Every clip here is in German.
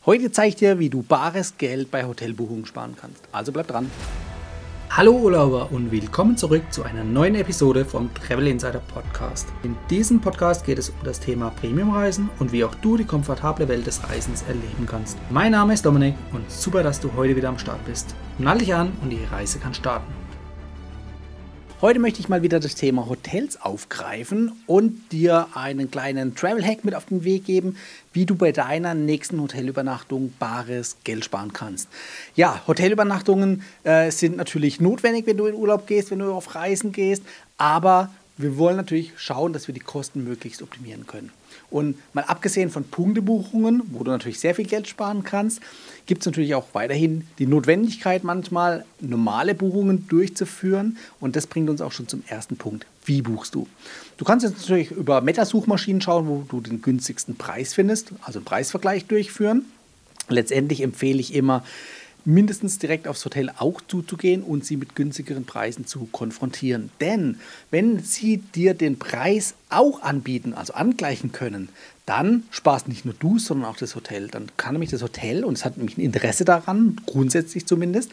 Heute zeige ich dir, wie du bares Geld bei Hotelbuchungen sparen kannst. Also bleib dran. Hallo Urlauber und willkommen zurück zu einer neuen Episode vom Travel Insider Podcast. In diesem Podcast geht es um das Thema Premiumreisen und wie auch du die komfortable Welt des Reisens erleben kannst. Mein Name ist Dominik und super, dass du heute wieder am Start bist. Nall dich an und die Reise kann starten. Heute möchte ich mal wieder das Thema Hotels aufgreifen und dir einen kleinen Travel-Hack mit auf den Weg geben, wie du bei deiner nächsten Hotelübernachtung bares Geld sparen kannst. Ja, Hotelübernachtungen sind natürlich notwendig, wenn du in Urlaub gehst, wenn du auf Reisen gehst, aber wir wollen natürlich schauen, dass wir die Kosten möglichst optimieren können. Und mal abgesehen von Punktebuchungen, wo du natürlich sehr viel Geld sparen kannst, gibt es natürlich auch weiterhin die Notwendigkeit, manchmal normale Buchungen durchzuführen. Und das bringt uns auch schon zum ersten Punkt. Wie buchst du? Du kannst jetzt natürlich über Meta-Suchmaschinen schauen, wo du den günstigsten Preis findest, also einen Preisvergleich durchführen. Letztendlich empfehle ich immer, mindestens direkt aufs Hotel auch zuzugehen und sie mit günstigeren Preisen zu konfrontieren. Denn wenn sie dir den Preis auch anbieten, also angleichen können, dann sparst nicht nur du, sondern auch das Hotel. Dann kann nämlich das Hotel, und es hat nämlich ein Interesse daran, grundsätzlich zumindest,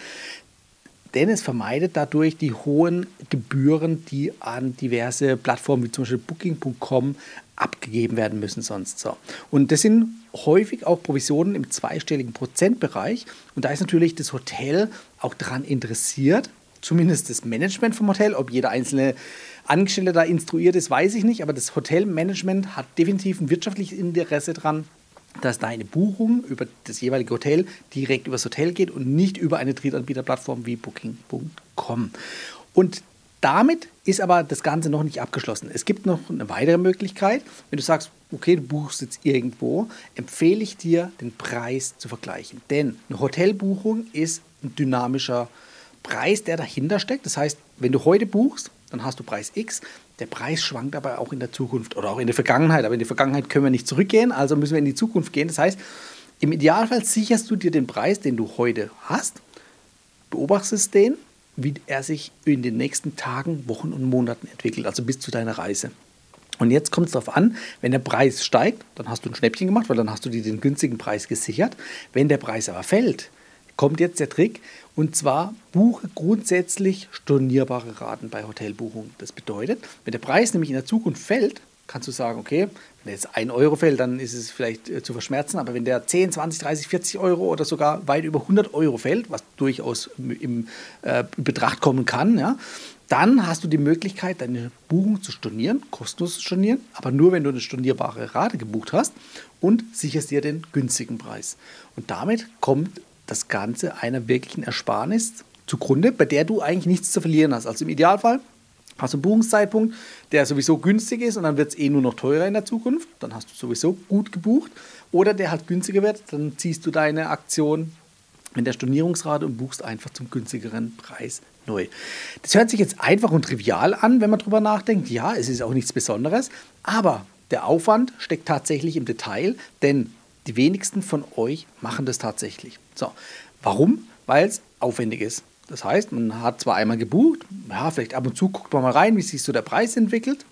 denn es vermeidet dadurch die hohen Gebühren, die an diverse Plattformen wie zum Beispiel Booking.com abgegeben werden müssen sonst so. Und das sind häufig auch Provisionen im zweistelligen Prozentbereich. Und da ist natürlich das Hotel auch daran interessiert, zumindest das Management vom Hotel, ob jeder einzelne Angestellte da instruiert ist, weiß ich nicht, aber das Hotelmanagement hat definitiv ein wirtschaftliches Interesse daran, dass deine Buchung über das jeweilige Hotel direkt über das Hotel geht und nicht über eine Drittanbieterplattform wie Booking.com. Und damit ist aber das Ganze noch nicht abgeschlossen. Es gibt noch eine weitere Möglichkeit. Wenn du sagst, okay, du buchst jetzt irgendwo, empfehle ich dir, den Preis zu vergleichen. Denn eine Hotelbuchung ist ein dynamischer Preis, der dahinter steckt. Das heißt, wenn du heute buchst, dann hast du Preis X. Der Preis schwankt aber auch in der Zukunft oder auch in der Vergangenheit. Aber in die Vergangenheit können wir nicht zurückgehen, also müssen wir in die Zukunft gehen. Das heißt, im Idealfall sicherst du dir den Preis, den du heute hast, beobachtest den, wie er sich in den nächsten Tagen, Wochen und Monaten entwickelt, also bis zu deiner Reise. Und jetzt kommt es darauf an, wenn der Preis steigt, dann hast du ein Schnäppchen gemacht, weil dann hast du dir den günstigen Preis gesichert. Wenn der Preis aber fällt, kommt jetzt der Trick, und zwar buche grundsätzlich stornierbare Raten bei Hotelbuchungen. Das bedeutet, wenn der Preis nämlich in der Zukunft fällt, kannst du sagen, okay, wenn jetzt 1 Euro fällt, dann ist es vielleicht zu verschmerzen, aber wenn der 10, 20, 30, 40 Euro oder sogar weit über 100 Euro fällt, was durchaus in Betracht kommen kann, ja, dann hast du die Möglichkeit, deine Buchung zu stornieren, kostenlos zu stornieren, aber nur, wenn du eine stornierbare Rate gebucht hast und sicherst dir den günstigen Preis. Und damit kommt das Ganze einer wirklichen Ersparnis zugrunde, bei der du eigentlich nichts zu verlieren hast. Also im Idealfall hast du einen Buchungszeitpunkt, der sowieso günstig ist und dann wird es nur noch teurer in der Zukunft. Dann hast du sowieso gut gebucht. Oder der halt günstiger wird, dann ziehst du deine Aktion in der Stornierungsrate und buchst einfach zum günstigeren Preis neu. Das hört sich jetzt einfach und trivial an, wenn man drüber nachdenkt. Ja, es ist auch nichts Besonderes, aber der Aufwand steckt tatsächlich im Detail, denn die wenigsten von euch machen das tatsächlich. So, warum? Weil es aufwendig ist. Das heißt, man hat zwar einmal gebucht, ja, vielleicht ab und zu guckt man mal rein, wie sich so der Preis entwickelt.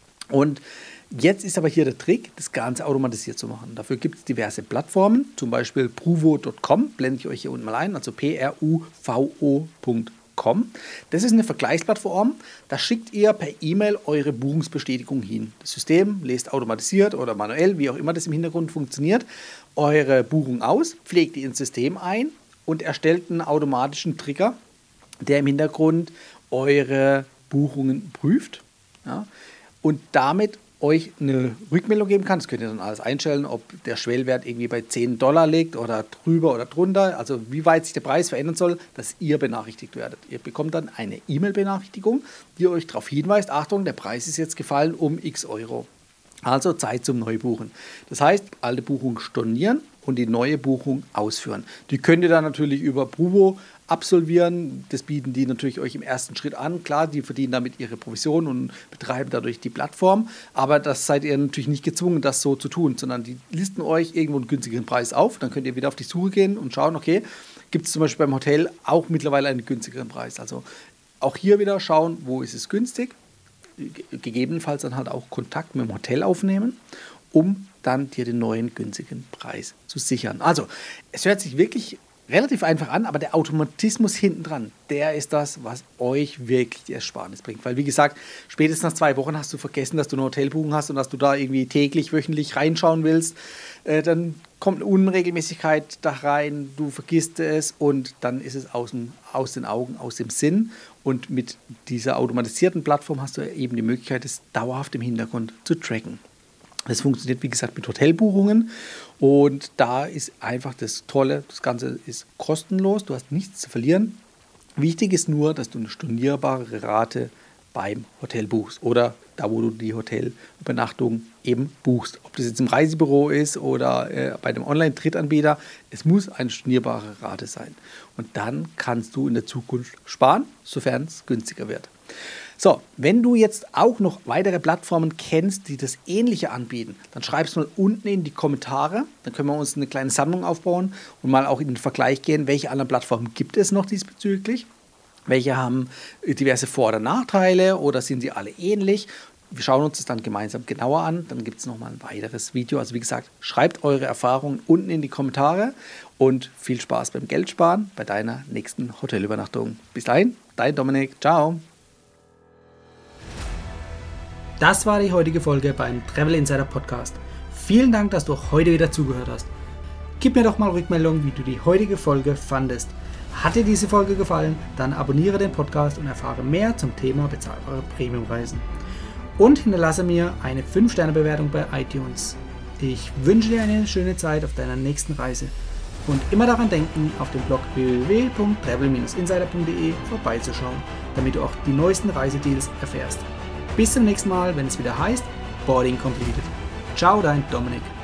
Und jetzt ist aber hier der Trick, das Ganze automatisiert zu machen. Dafür gibt es diverse Plattformen, zum Beispiel pruvo.com, blende ich euch hier unten mal ein, also pruvo.com. Das ist eine Vergleichsplattform, da schickt ihr per E-Mail eure Buchungsbestätigung hin. Das System lest automatisiert oder manuell, wie auch immer das im Hintergrund funktioniert, eure Buchung aus, pflegt die ins System ein und erstellt einen automatischen Trigger, der im Hintergrund eure Buchungen prüft, ja, und damit euch eine Rückmeldung geben kann. Das könnt ihr dann alles einstellen, ob der Schwellwert irgendwie bei $10 liegt oder drüber oder drunter, also wie weit sich der Preis verändern soll, dass ihr benachrichtigt werdet. Ihr bekommt dann eine E-Mail-Benachrichtigung, die euch darauf hinweist, Achtung, der Preis ist jetzt gefallen um x Euro. Also Zeit zum Neubuchen. Das heißt, alte Buchung stornieren und die neue Buchung ausführen. Die könnt ihr dann natürlich über Pruvo absolvieren. Das bieten die natürlich euch im ersten Schritt an. Klar, die verdienen damit ihre Provision und betreiben dadurch die Plattform. Aber das seid ihr natürlich nicht gezwungen, das so zu tun, sondern die listen euch irgendwo einen günstigeren Preis auf. Dann könnt ihr wieder auf die Suche gehen und schauen, okay, gibt es zum Beispiel beim Hotel auch mittlerweile einen günstigeren Preis. Also auch hier wieder schauen, wo ist es günstig. Gegebenenfalls dann halt auch Kontakt mit dem Hotel aufnehmen, um dann dir den neuen günstigen Preis zu sichern. Also, es hört sich wirklich relativ einfach an, aber der Automatismus hinten dran, der ist das, was euch wirklich die Ersparnis bringt. Weil, wie gesagt, spätestens nach 2 Wochen hast du vergessen, dass du eine Hotelbuchung hast und dass du da irgendwie täglich, wöchentlich reinschauen willst. Dann kommt eine Unregelmäßigkeit da rein, du vergisst es und dann ist es aus den Augen, aus dem Sinn. Und mit dieser automatisierten Plattform hast du eben die Möglichkeit, es dauerhaft im Hintergrund zu tracken. Das funktioniert, wie gesagt, mit Hotelbuchungen und da ist einfach das Tolle, das Ganze ist kostenlos, du hast nichts zu verlieren. Wichtig ist nur, dass du eine stornierbare Rate beim Hotel buchst oder da, wo du die Hotelübernachtung eben buchst. Ob das jetzt im Reisebüro ist oder bei einem Online-Drittanbieter, es muss eine stornierbare Rate sein. Und dann kannst du in der Zukunft sparen, sofern es günstiger wird. So, wenn du jetzt auch noch weitere Plattformen kennst, die das Ähnliche anbieten, dann schreib es mal unten in die Kommentare. Dann können wir uns eine kleine Sammlung aufbauen und mal auch in den Vergleich gehen, welche anderen Plattformen gibt es noch diesbezüglich. Welche haben diverse Vor- oder Nachteile oder sind sie alle ähnlich? Wir schauen uns das dann gemeinsam genauer an. Dann gibt es nochmal ein weiteres Video. Also wie gesagt, schreibt eure Erfahrungen unten in die Kommentare und viel Spaß beim Geldsparen bei deiner nächsten Hotelübernachtung. Bis dahin, dein Dominik. Ciao. Das war die heutige Folge beim Travel Insider Podcast. Vielen Dank, dass du auch heute wieder zugehört hast. Gib mir doch mal Rückmeldung, wie du die heutige Folge fandest. Hat dir diese Folge gefallen, dann abonniere den Podcast und erfahre mehr zum Thema bezahlbare Premiumreisen. Und hinterlasse mir eine 5-Sterne-Bewertung bei iTunes. Ich wünsche dir eine schöne Zeit auf deiner nächsten Reise. Und immer daran denken, auf dem Blog www.travel-insider.de vorbeizuschauen, damit du auch die neuesten Reisedeals erfährst. Bis zum nächsten Mal, wenn es wieder heißt Boarding Completed. Ciao, dein Dominik.